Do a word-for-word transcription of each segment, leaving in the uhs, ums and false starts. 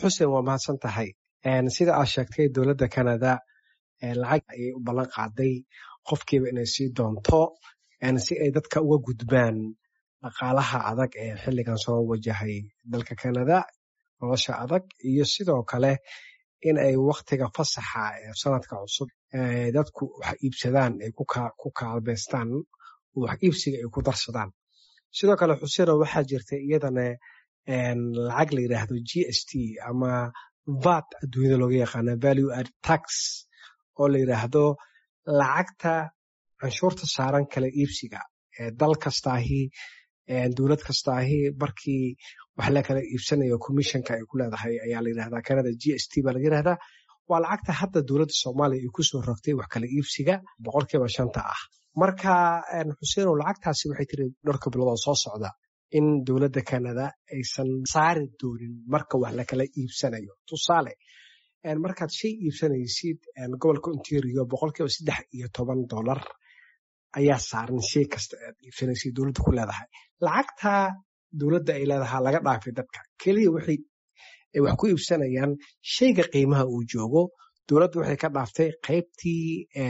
xuseen waa mahadsan tahay sida aad sheegtay dowladda Canada lacag ayay u ballan qaaday qofkiiba inay sii doonto si ay dadka uga gudbaan dhaqaalaha adag ee xilligan soo wajahay dalka Canada nolosha adag iyo sidoo kale in ay waqtiga fasaxa ee sanadka cusub dadku wax iibsadaan ay ku kaalmeystaan wax iibsiga ay ku darsadaan sidoo kale xuseen waxaa jirta iyadana lacag la yiraahdo G S T ama V A T adduunyada looga yaqaan value added tax oo la yiraahdo lacagta canshuurta saaran kala iibsiga ee dal kastaahi dowlad kastaahi markii wax la kala iibsanayo commissionka ay ku leedahay ayaa la yiraahdaa Canada G S T baa la yiraahdaa waa lacagta hadda dowladda Soomaaliya ay ku soo rogtay wax kala iibsiga boqolkiiba shanta ah marka xuseen lacagtaasi waxay tiri dhowrka bilood soo socda in dowladda Canada aysan saari doonin marka wax la kala iibsanayo tusaale markaad shay iibsanaysid gobolka Ontario boqolkiiba saddex iyo toban dollar ayaa saaran shay kasta aad iibsanaysid dowladda ku leedahay lacagta dowladda ay leedahay laga dhaafay dadka kaliya waxay wax ku iibsanayaan shayga qiimaha uu joogo dowladda waxay ka dhaaftay qaybtii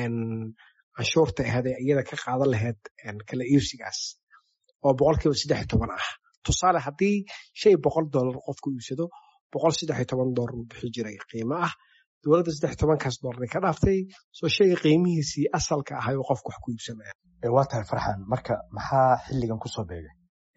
canshuurta ahayd iyada ka qaadan lahayd kala iibsigaas oo boqolkiiba saddex iyo toban ah tusaale haddii shay boqol dollar qofku iibsado boqol saddex iyo toban dollar uu bixi jiray qiimo ah dowladda saddex iyo tobankaas dollar ka dhaaftay soo shayga qiimihiisii asalka ahay oo qofku wax ku iibsanaya waa tahay farxan marka maxaa xilligan ku soo beegay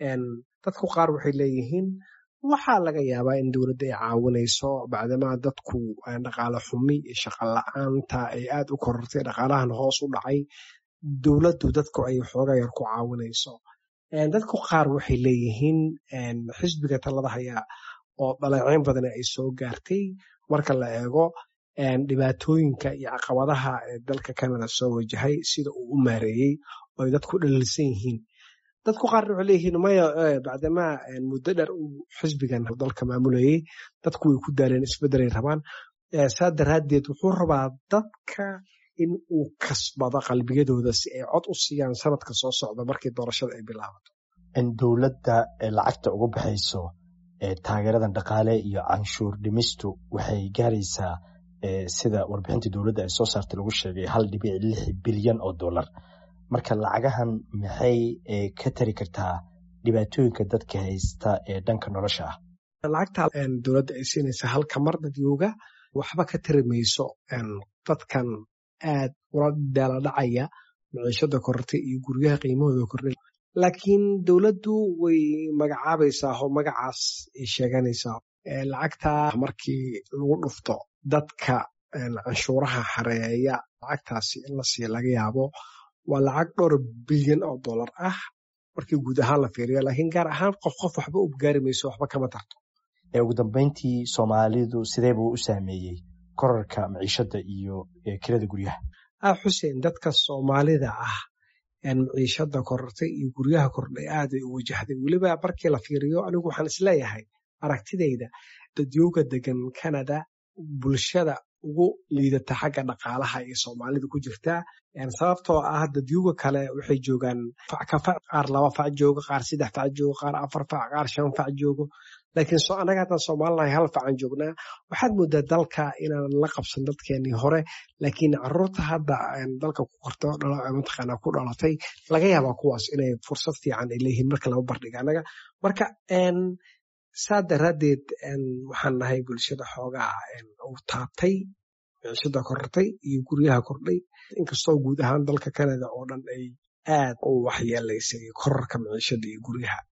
dadku qaar waxay leeyihiin waxaa laga yaabaa in dowladda ay caawinayso bacdamaa dadku dhaqaale xumi iyo shaqo la'aanta ay aad u korortay dhaqaalahan hoos u dhacay dowladdu dadku ay xoogaa yar ku caawinayso dadku qaar waxay leeyihiin xisbiga talada haya oo dhaleeceyn badan ay soo gaartay marka la eego dhibaatooyinka iyo caqabadaha ee dalka Canada soo wajahay sida uu u maareeyay oo dadku dhalisan yihiin dadku qaar waxay leeyihiin maya bacdama muddo dheer uu xisbigan dalka maamulayay dadku way ku daaleen isbedelay rabaan saa daraadeed wuxuu rabaa dadka in uu kasbado qalbiyadooda si ay cod u siiyaan sanadka soo socda markii doorashada ay bilaabato in dowladda lacagta ugu baxayso taageeradan dhaqaale iyo canshuur dhimistu waxay gaaraysaa sida warbixinta dowladda ay soo saartay lagu sheegay hal dhibic lix bilyan oo dollar marka lacagahan maxay ka tari kartaa dhibaatooyinka dadka haysta ee dhanka nolosha ah lacagta dowladda ay siinaysa halka mar dadyoga waxba ka tari mayso dadkan aad ula daala dhacaya maciishada korortay iyo guryaha qiimahooda kordhay laakiin dowladdu way magacaabaysaa oo magacaas ay sheeganaysaa lacagta markii lagu dhufto dadka canshuuraha xareeya lacagtaasi in la siiyo laga yaabo waa lacag dhowr bilyan oo dollar ah markii guud ahaan la fiiriyo laakiin gaar ahaan qof qof waxba u gaari mayso waxba kama tarto ugu dambeyntii Soomaalidu sidee buu u saameeyay kororka maciishada iyo kirada guryaha ah xuseen dadka Soomaalida ah in maciishada korortay iyo guryaha kordhay aad ay u wajahday waliba markii la fiiriyo anigu waxaan isleeyahay aragtidayda dadyoga degan Canada bulshada ugu liidata xagga dhaqaalaha ee Soomaalida ku jirta sababtoo ah dadyoga kale waxay joogaan fac ka fac qaar laba fac jooga qaar saddex fac jooga qaar afar fac qaar shan fac jooga laakiin soo anaga hadda Soomaaliland hal fac joognaa waxaad moodaa dalka inaan la qabsan dadkeenii hore laakiin carruurta hadda dalka ku qorto dhaqana ku dhalatay laga yaabaa kuwaas inay fursad fiican ay leeyihiin marka laba bardhiga anaga marka een saa daraadeed waxaan nahay bulshada xoogaa uu taabtay maciishada korortay iyo guryaha kordhay inkastoo guud ahaan dalka Canada oo dhan ay aad u waxyeelaysay kororka maciishada iyo guryaha